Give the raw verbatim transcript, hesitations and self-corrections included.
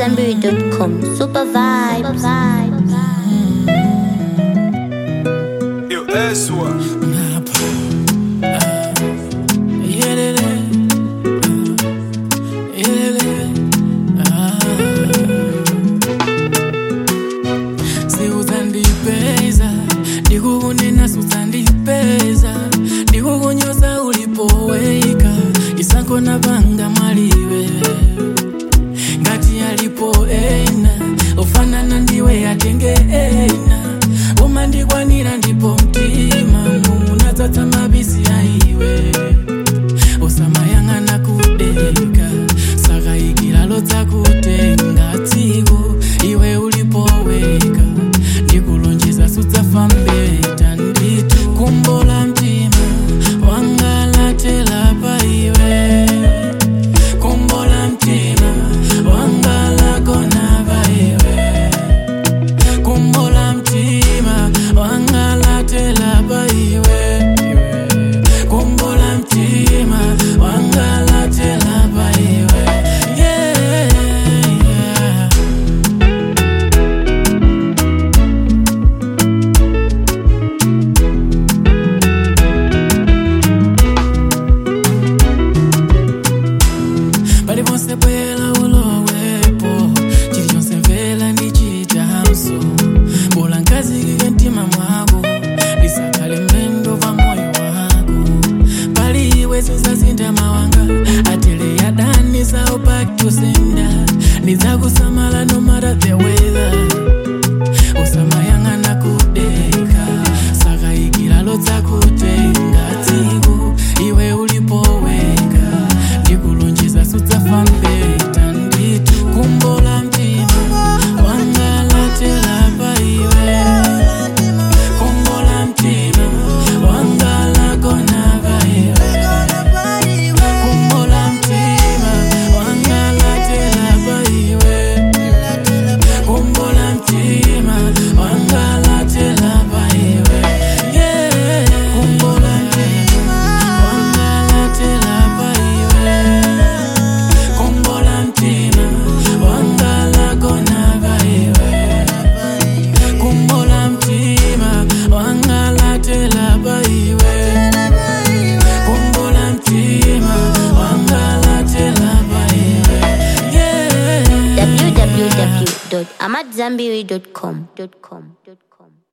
Zambiri dot com. Super vibes. Yo, that's what. Siuzandipeza, ndikukunena suzandipeza, ndikukunyoza ulipoweka, isako na panga maliwe. Ngati alipo ena, ufanana ndiwe atenge ena, umandikwanira ndipo mtima, munatata mabisi aiwe. Usamayangana kudeka, sakaikira lota kutenga tigo, iwe ulipoweka, ndikulonjeza sutafambeta nditu. Kumbola mtima, wangalatela pa iwe. Kumbola mtima, wangala kona pa iwe. Kumbola mtima, wangalatela pa iwe. Kumbola mtima, wangalatela pa iwe. Yeah, yeah. Pali ponse pwela ulowepo, chili chonse mvela ndichitamso. Bola nkazikike mtima mwako, lisakale mlendo va moyo wako. Pali iwe zizazinda mawanga, atele ya dani zao back to sender. Nizakusamala no matter the weather. Usamayangana kudeka, sakaikira lota kutenga tigo, iwe ulipoweka, ndikulonjeza sutafambeta nditu. Kumbola mtima, wangalatela pa iwe. Kumbola mtima, wangala kona pa iwe. Kumbola mtima, wangalatela pa iwe. Kumbola mtima, wangalatela pa iwe. Yeah, kumbola mtima, wangalatela pa iwe. Kumbola mtima, wangala kona pa iwe. Kumbola mtima, wangalatela pa iwe. Kumbola mtima, wangalatela pa iwe. Yeah. w w w dot amadzambiri dot com.